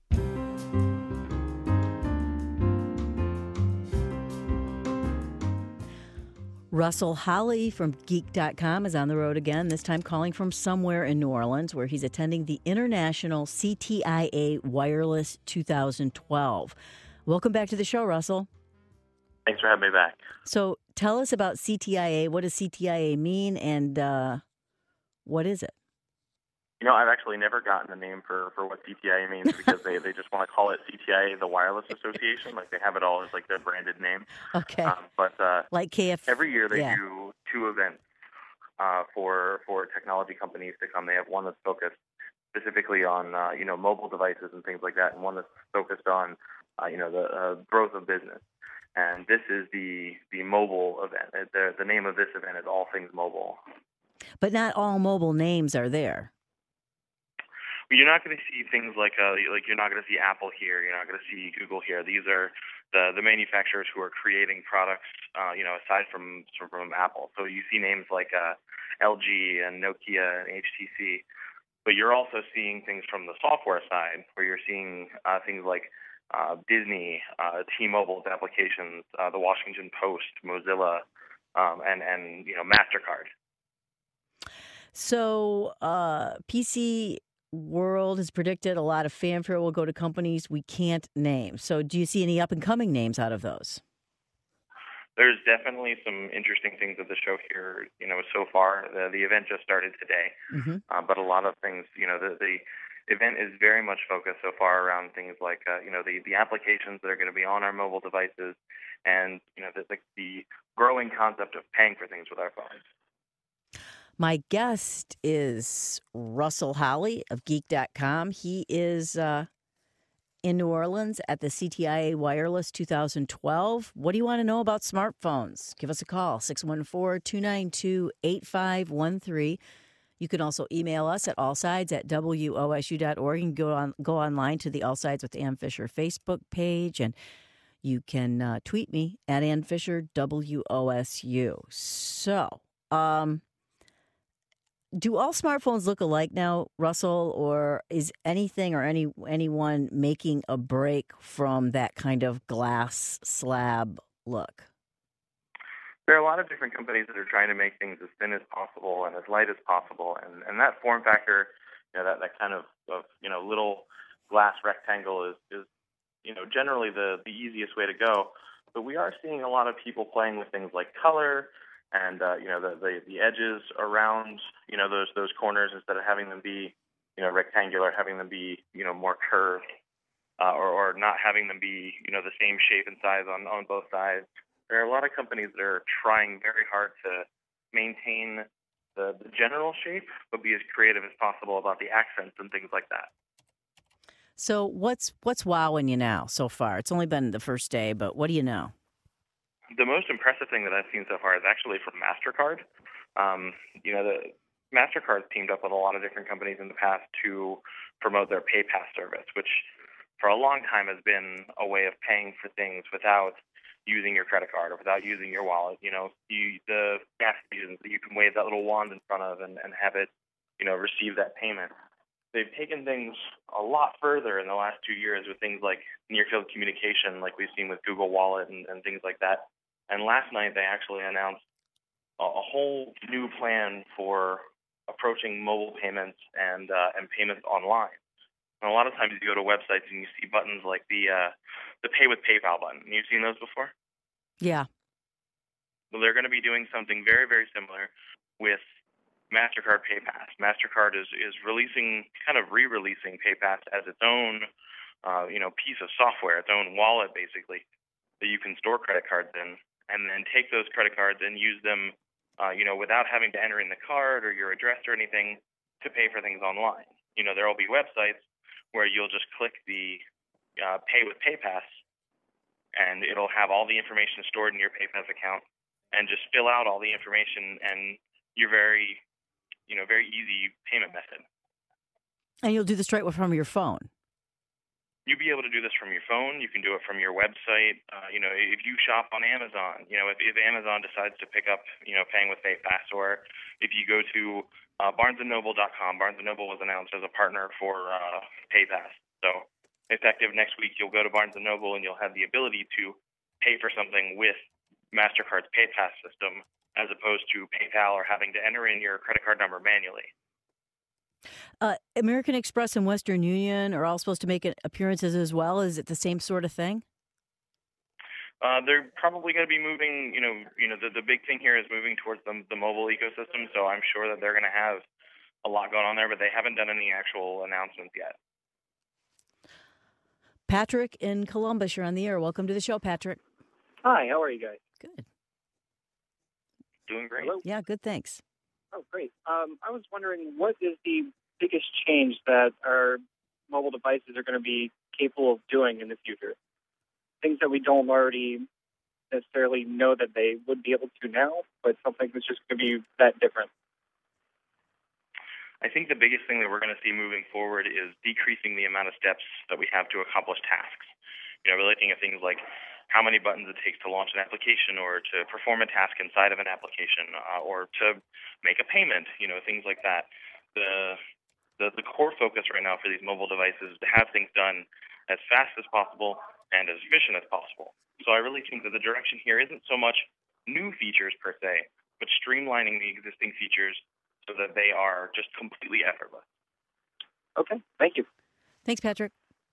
Russell Holly from geek dot com is on the road again, this time calling from somewhere in New Orleans, where he's attending the International C T I A Wireless two thousand twelve. Welcome back to the show, Russell. Thanks for having me back. So tell us about C T I A. What does C T I A mean, and uh, what is it? You know, I've actually never gotten a name for, for what C T I A means because they, they just want to call it C T I A, the Wireless Association. Like, they have it all as, like, their branded name. Okay. Um, but uh, like K F. Every year they yeah. do two events uh, for for technology companies to come. They have one that's focused specifically on, uh, you know, mobile devices and things like that, and one that's focused on, uh, you know, the uh, growth of business. And this is the the mobile event. The, the name of this event is All Things Mobile. But not all mobile names are there. You're not going to see things like uh, like you're not going to see Apple here. You're not going to see Google here. These are the the manufacturers who are creating products. Uh, you know, aside from from Apple. So you see names like uh, L G and Nokia and H T C. But you're also seeing things from the software side, where you're seeing uh, things like uh, Disney, uh, T-Mobile's applications, uh, the Washington Post, Mozilla, um, and and you know MasterCard. So uh, P C World has predicted a lot of fanfare will go to companies we can't name. So do you see any up-and-coming names out of those? There's definitely some interesting things at the show here, you know, so far. The, the event just started today, mm-hmm. uh, but a lot of things, you know, the, the event is very much focused so far around things like, uh, you know, the, the applications that are going to be on our mobile devices and, you know, the, the, the growing concept of paying for things with our phones. My guest is Russell Holly of geek dot com. He is uh, in New Orleans at the C T I A Wireless two thousand twelve. What do you want to know about smartphones? Give us a call, six one four, two nine two, eight five one three. You can also email us at allsides at W O S U dot org. You can go, on, go online to the All Sides with Ann Fisher Facebook page, and you can uh, tweet me at Ann Fisher W O S U. So, um... do all smartphones look alike now, Russell, or is anything or any anyone making a break from that kind of glass slab look? There are a lot of different companies that are trying to make things as thin as possible and as light as possible, and, and that form factor, you know, that, that kind of, of you know little glass rectangle is, is you know generally the, the easiest way to go. But we are seeing a lot of people playing with things like color. And, uh, you know, the, the, the edges around, you know, those those corners, instead of having them be, you know, rectangular, having them be, you know, more curved, uh, or, or not having them be, you know, the same shape and size on, on both sides. There are a lot of companies that are trying very hard to maintain the, the general shape, but be as creative as possible about the accents and things like that. So what's what's wowing you now so far? It's only been the first day, but what do you know? The most impressive thing that I've seen so far is actually from MasterCard. Um, you know, the MasterCard's teamed up with a lot of different companies in the past to promote their PayPass service, which for a long time has been a way of paying for things without using your credit card or without using your wallet. You know, you, the gas stations that you can wave that little wand in front of and, and have it, you know, receive that payment. they've taken things a lot further in the last two years with things like near-field communication, like we've seen with Google Wallet and, and things like that. And last night they actually announced a, a whole new plan for approaching mobile payments and uh, and payments online. And a lot of times you go to websites and you see buttons like the uh, the Pay with PayPal button. You've seen those before? Yeah. Well, they're going to be doing something very, very similar with MasterCard PayPass. MasterCard is, is releasing, kind of re-releasing PayPass as its own, uh, you know, piece of software, its own wallet, basically, that you can store credit cards in, and then take those credit cards and use them, uh, you know, without having to enter in the card or your address or anything to pay for things online. You know, there will be websites where you'll just click the uh, Pay with PayPass, and it'll have all the information stored in your PayPass account, and just fill out all the information and your very, you know, very easy payment method. And you'll do this right from your phone. You'll be able to do this from your phone. You can do it from your website. Uh, you know, if you shop on Amazon, you know, if, if Amazon decides to pick up, you know, paying with PayPass, or if you go to uh, barnes and noble dot com, Barnes and Noble was announced as a partner for uh, PayPass. So effective next week, you'll go to Barnes and Noble and you'll have the ability to pay for something with MasterCard's PayPass system, as opposed to PayPal or having to enter in your credit card number manually. Uh, American Express and Western Union are all supposed to make appearances as well. Is it the same sort of thing? Uh, they're probably going to be moving, you know, you know, the, the big thing here is moving towards the, the mobile ecosystem. So I'm sure that they're going to have a lot going on there, but they haven't done any actual announcements yet. Patrick in Columbus, you're on the air. Welcome to the show, Patrick. Hi, how are you guys? Good. Doing great. Hello? Yeah, good, thanks. Oh, great. Um, I was wondering, what is the biggest change that our mobile devices are going to be capable of doing in the future? Things that we don't already necessarily know that they would be able to now, but something that's just going to be that different. I think the biggest thing that we're going to see moving forward is decreasing the amount of steps that we have to accomplish tasks. You know, we're looking at things like how many buttons it takes to launch an application, or to perform a task inside of an application, uh, or to make a payment, you know, things like that. The, the the core focus right now for these mobile devices is to have things done as fast as possible and as efficient as possible. So I really think that the direction here isn't so much new features per se, but streamlining the existing features so that they are just completely effortless. Okay, thank you. Thanks, Patrick.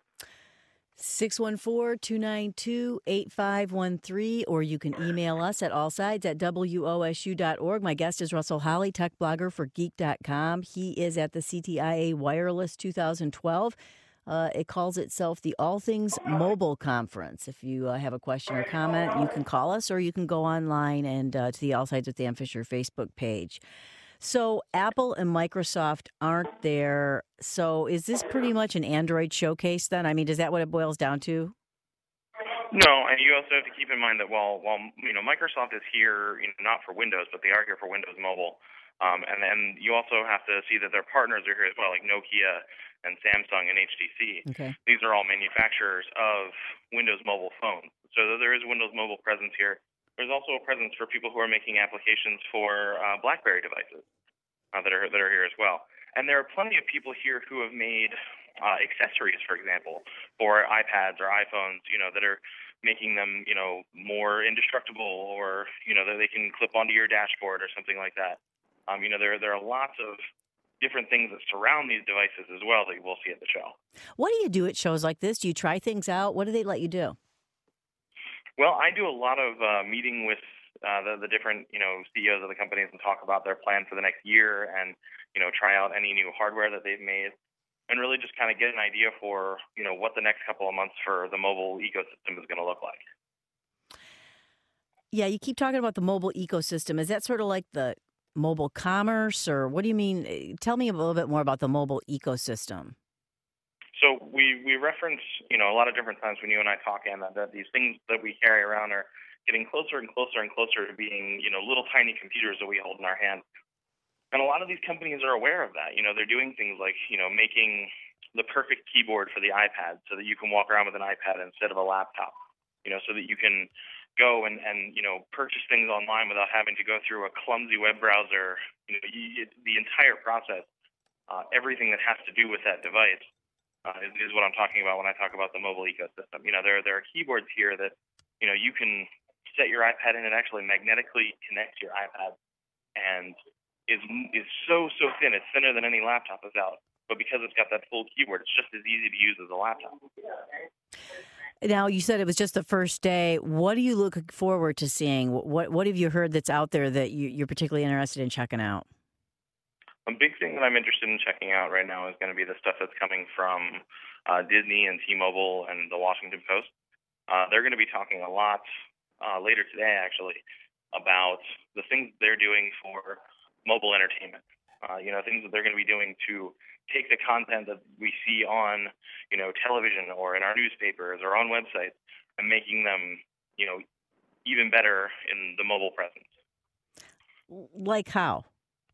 six one four, two nine two, eight five one three, or you can email us at allsides at W O S U dot org. My guest is Russell Holly, tech blogger for geek dot com. He is at the C T I A Wireless two thousand twelve. Uh, it calls itself the All Things Mobile Conference. If you uh, have a question or comment, you can call us, or you can go online and uh, to the All Sides with Dan Fisher Facebook page. So Apple and Microsoft aren't there. So is this pretty much an Android showcase then? I mean, is that what it boils down to? No, and you also have to keep in mind that while while you know Microsoft is here, you know, not for Windows, but they are here for Windows Mobile, um, and then you also have to see that their partners are here as well, like Nokia and Samsung and H T C. Okay. These are all manufacturers of Windows Mobile phones. So though there is Windows Mobile presence here, there's also a presence for people who are making applications for uh, BlackBerry devices uh, that are that are here as well. And there are plenty of people here who have made uh, accessories, for example, for iPads or iPhones, you know, that are making them, you know, more indestructible, or, you know, that they can clip onto your dashboard or something like that. Um, you know, there there are lots of different things that surround these devices as well that we'll see at the show. What do you do at shows like this? Do you try things out? What do they let you do? Well, I do a lot of uh, meeting with uh, the, the different, you know, C E Os of the companies and talk about their plan for the next year, and, you know, try out any new hardware that they've made, and really just kind of get an idea for, you know, what the next couple of months for the mobile ecosystem is going to look like. Yeah, you keep talking about the mobile ecosystem. Is that sort of like the mobile commerce, or what do you mean? Tell me a little bit more about the mobile ecosystem. So we, we reference, you know, a lot of different times when you and I talk, Anna, that these things that we carry around are getting closer and closer and closer to being, you know, little tiny computers that we hold in our hands. And a lot of these companies are aware of that. You know, they're doing things like, you know, making the perfect keyboard for the iPad so that you can walk around with an iPad instead of a laptop, you know, so that you can go and, and, you know, purchase things online without having to go through a clumsy web browser. You know, you, the entire process uh, everything that has to do with that device uh, is, is what I'm talking about when I talk about the mobile ecosystem. You know, there there are keyboards here that you know you can set your iPad and it actually magnetically connects your iPad and is is so so thin. It's thinner than any laptop is out. But because it's got that full keyboard, it's just as easy to use as a laptop. Now, you said it was just the first day. What are you looking forward to seeing? What What have you heard that's out there that you, you're particularly interested in checking out? A big thing that I'm interested in checking out right now is going to be the stuff that's coming from uh, Disney and T-Mobile and the Washington Post. Uh, they're going to be talking a lot uh, later today, actually, about the things they're doing for mobile entertainment. Uh, you know, things that they're going to be doing to take the content that we see on, you know, television or in our newspapers or on websites and making them, you know, even better in the mobile presence. Like how?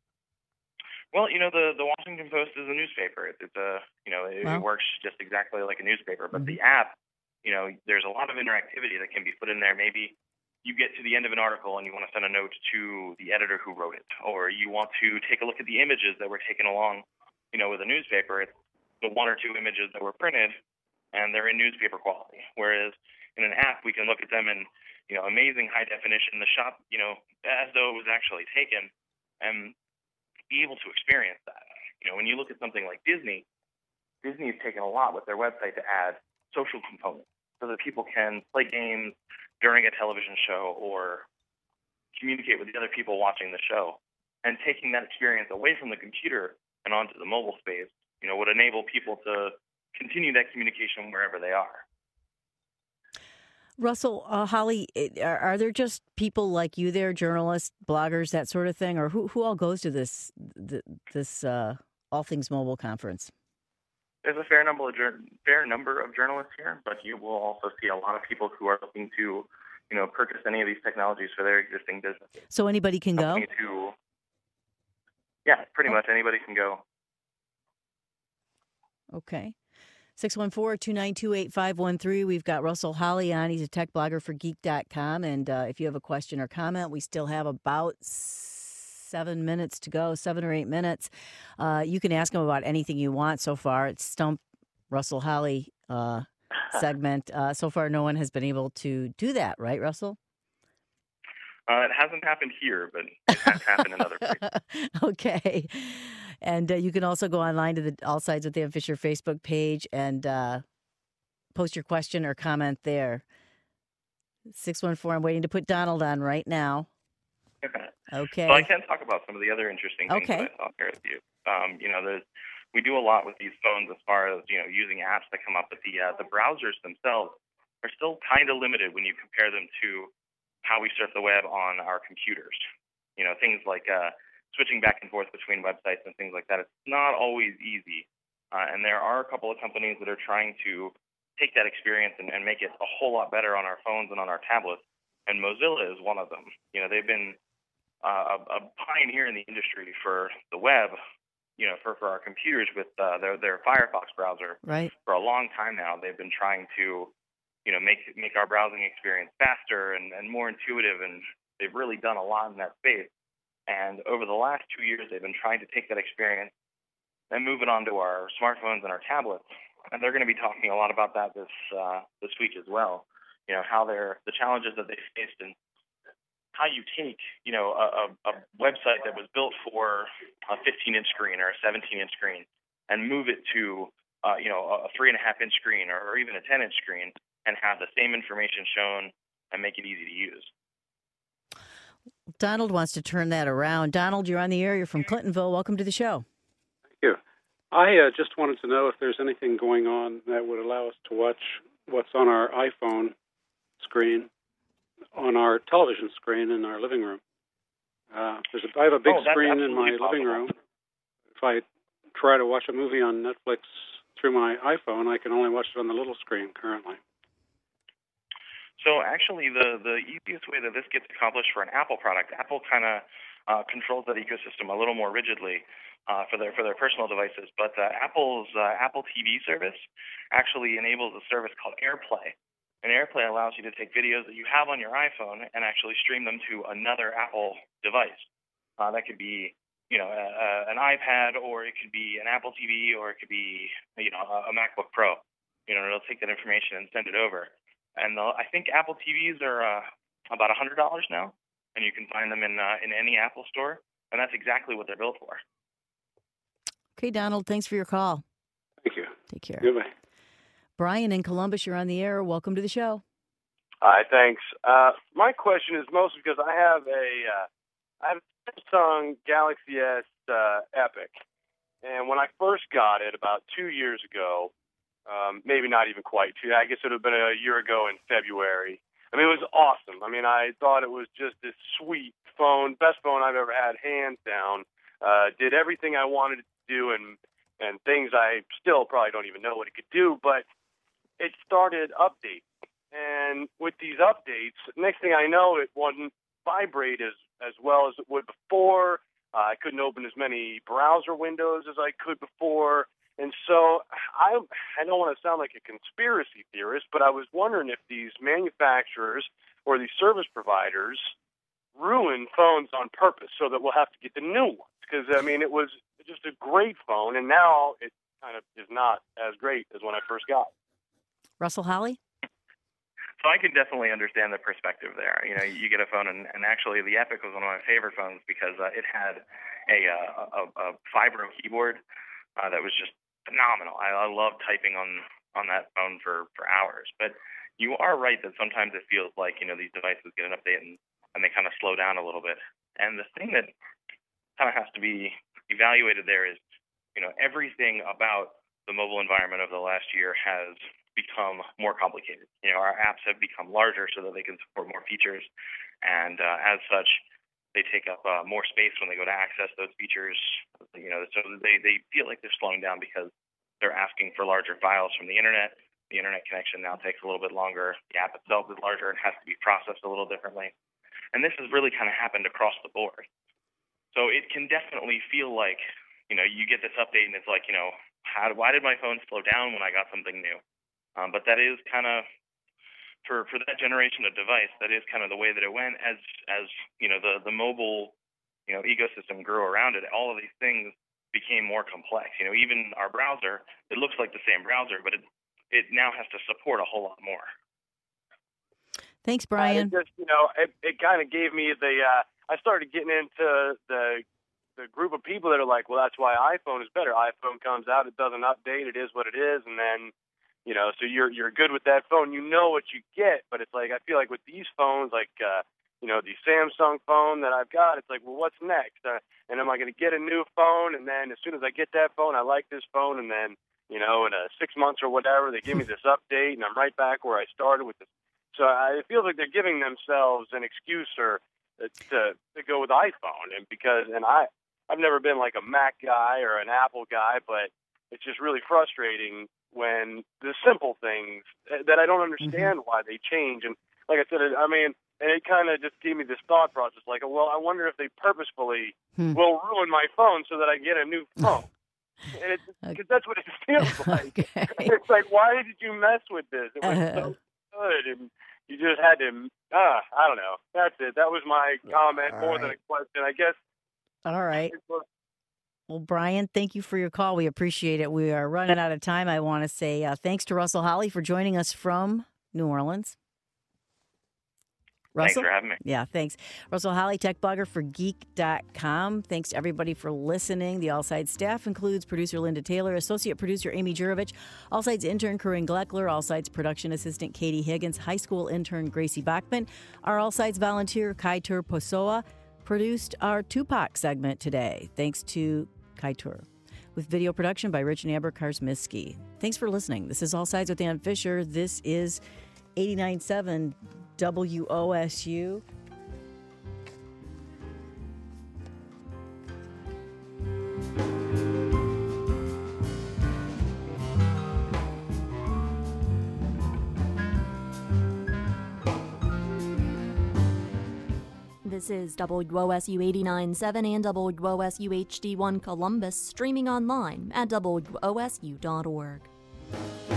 Well, you know, the, the Washington Post is a newspaper. It, it's a, you know, it, Well. it works just exactly like a newspaper. But Mm-hmm. the app, you know, there's a lot of interactivity that can be put in there. Maybe you get to the end of an article and you want to send a note to the editor who wrote it, or you want to take a look at the images that were taken along, you know, with a newspaper. It's the one or two images that were printed, and they're in newspaper quality. Whereas in an app, we can look at them in, you know, amazing high definition, the shot, you know, as though it was actually taken, and be able to experience that. You know, when you look at something like Disney, Disney's taken a lot with their website to add social components so that people can play games during a television show or communicate with the other people watching the show. And taking that experience away from the computer and onto the mobile space, you know, would enable people to continue that communication wherever they are. Russell, uh, Holly, it- are, are there just people like you there, journalists, bloggers, that sort of thing, or who who all goes to this th- this uh, All Things Mobile conference? There's a fair number of jour- fair number of journalists here, but you will also see a lot of people who are looking to, you know, purchase any of these technologies for their existing businesses. So anybody can go? Companies who, yeah, pretty much anybody can go. Okay. six one four, two nine two, eight five one three. We've got Russell Holly on. He's a tech blogger for geek dot com. And uh, if you have a question or comment, we still have about seven minutes to go, seven or eight minutes. Uh, you can ask him about anything you want so far. It's Stump Russell Holly uh, segment. Uh, so far, no one has been able to do that, right, Russell? Uh, it hasn't happened here, but it has happened in other places. Okay. And uh, you can also go online to the All Sides with Dan Fisher Facebook page and uh, post your question or comment there. six one four, I'm waiting to put Donald on right now. Okay. So I can talk about some of the other interesting things Okay. that I saw here with you. Um, you know, there's, we do a lot with these phones as far as, you know, using apps that come up, but the uh, the browsers themselves are still kind of limited when you compare them to how we surf the web on our computers. You know, things like uh, switching back and forth between websites and things like that. It's not always easy. Uh, and there are a couple of companies that are trying to take that experience and, and make it a whole lot better on our phones and on our tablets. And Mozilla is one of them. You know, they've been uh, a, a pioneer in the industry for the web, you know, for, for our computers with uh, their, their Firefox browser. Right. For a long time now, they've been trying to, you know, make make our browsing experience faster and, and more intuitive, and they've really done a lot in that space. And over the last two years, they've been trying to take that experience and move it onto our smartphones and our tablets. And they're going to be talking a lot about that this uh, this week as well. You know, how they're the challenges that they faced and how you take, you know, a, a website that was built for a fifteen inch screen or a seventeen inch screen and move it to, uh, you know, a three and a half inch screen or, or even a ten inch screen and have the same information shown and make it easy to use. Donald wants to turn that around. Donald, you're on the air. You're from Clintonville. Welcome to the show. Thank you. I uh, just wanted to know if there's anything going on that would allow us to watch what's on our iPhone screen on our television screen in our living room. Uh, there's a, I have a big Oh, that's screen in my absolutely living possible. room. If I try to watch a movie on Netflix through my iPhone, I can only watch it on the little screen currently. So actually, the, the easiest way that this gets accomplished for an Apple product, Apple kind of uh, controls that ecosystem a little more rigidly uh, for their for their personal devices. But uh, Apple's uh, Apple T V service actually enables a service called AirPlay. And AirPlay allows you to take videos that you have on your iPhone and actually stream them to another Apple device. Uh, that could be you know, a, a, an iPad, or it could be an Apple T V, or it could be, you know, a, a MacBook Pro. You know, it'll take that information and send it over. And I think Apple T Vs are uh, about one hundred dollars now, and you can find them in uh, in any Apple store, and that's exactly what they're built for. Okay, Donald, thanks for your call. Thank you. Take care. Goodbye. Brian in Columbus, you're on the air. Welcome to the show. Hi, thanks. Uh, my question is mostly because I have a uh, I have a Samsung Galaxy S uh, Epic, and when I first got it about two years ago, um, maybe not even quite two, I guess it would have been a year ago in February. I mean, it was awesome. I mean, I thought it was just this sweet phone, best phone I've ever had, hands down. Uh, did everything I wanted it to do, and and things I still probably don't even know what it could do, but it started updating. And with these updates, next thing I know, it wouldn't vibrate as, as well as it would before. Uh, I couldn't open as many browser windows as I could before. And so I, I don't want to sound like a conspiracy theorist, but I was wondering if these manufacturers or these service providers ruin phones on purpose so that we'll have to get the new ones. Because, I mean, it was just a great phone, and now it kind of is not as great as when I first got it. Russell Holly? So I can definitely understand the perspective there. You know, you get a phone, and, and actually the Epic was one of my favorite phones because uh, it had a, uh, a, a Vibro keyboard uh, that was just phenomenal. I, I love typing on, on that phone for, for hours. But you are right that sometimes it feels like, you know, these devices get an update and, and they kind of slow down a little bit. And the thing that kind of has to be evaluated there is, you know, everything about the mobile environment over the last year has become more complicated. You know, our apps have become larger so that they can support more features, and uh, as such, they take up uh, more space when they go to access those features. You know, so they, they feel like they're slowing down because they're asking for larger files from the internet. The internet connection now takes a little bit longer. The app itself is larger and has to be processed a little differently. And this has really kind of happened across the board. So it can definitely feel like, you know, you get this update and it's like, you know, how, why did my phone slow down when I got something new? Um, but that is kind of, for, for that generation of device, that is kind of the way that it went. As, as you know, the, the mobile, you know, ecosystem grew around it, all of these things became more complex. You know, even our browser, it looks like the same browser, but it, it now has to support a whole lot more. Thanks, Brian. Uh, it just, you know, it, it kind of gave me the, uh, I started getting into the the group of people that are like, well, that's why iPhone is better. iPhone comes out, it doesn't update, it is what it is, and then, you know, so you're you're good with that phone. You know what you get, but it's like I feel like with these phones, like uh, you know, the Samsung phone that I've got, it's like, well, what's next? Uh, and am I going to get a new phone? And then as soon as I get that phone, I like this phone, and then you know, in a six months or whatever, they give me this update, and I'm right back where I started with this. So I, it feels like they're giving themselves an excuse or uh, to to go with iPhone, and because and I I've never been like a Mac guy or an Apple guy, but it's just really frustrating when the simple things that I don't understand mm-hmm. why they change. And like I said, I mean, and it kind of just gave me this thought process, like, well, I wonder if they purposefully hmm. will ruin my phone so that I get a new phone. And it's because that's what it feels like. Okay. It's like, why did you mess with this? It was uh, so good, and you just had to. Ah, I don't know. That's it. That was my comment, All more right. than a question, I guess. All right. Well, Brian, thank you for your call. We appreciate it. We are running out of time. I want to say uh, thanks to Russell Holly for joining us from New Orleans. Russell? Thanks for having me. Yeah, thanks. Russell Holly, tech blogger for geek dot com. Thanks to everybody for listening. The All Sides staff includes producer Linda Taylor, associate producer Amy Jurovich, All Sides intern Corinne Gleckler, All Sides production assistant Katie Higgins, high school intern Gracie Bachman, our All Sides volunteer Kaitur Posoa produced our Tupac segment today. Thanks to Kaitur. With video production by Rich and Amber Karsmisky. Thanks for listening. This is All Sides with Ann Fisher. This is eighty-nine point seven W O S U. This is W O S U eighty-nine point seven and W O S U H D one Columbus, streaming online at W O S U dot org.